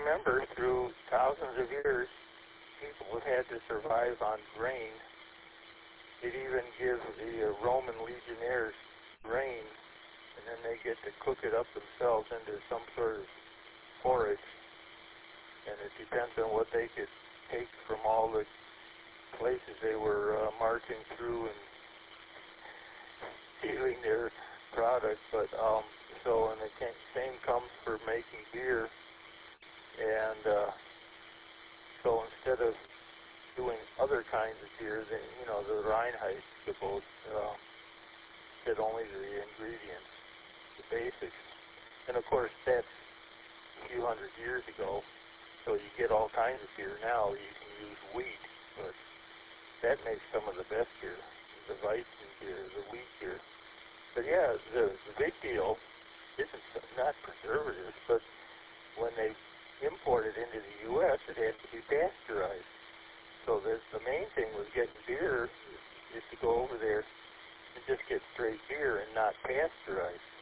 remember, through thousands of years, people have had to survive on grain. It even gives the Roman legionnaires grain, and then they get to cook it up themselves into some sort of porridge. And it depends on what they could take from all the places they were marching through and stealing their product. But and the same comes for making beer. And so instead of doing other kinds of beer, the Reinheitsgebot said only the ingredients, the basics. And of course, that's a few hundred years ago. So you get all kinds of beer now. You can use wheat, but that makes some of the best beer, the Weizen beer, the wheat beer. But yeah, the big deal isn't not preservatives, but when they import it into the U.S., it has to be pasteurized. So the main thing with getting beer is to go over there and just get straight beer and not pasteurized.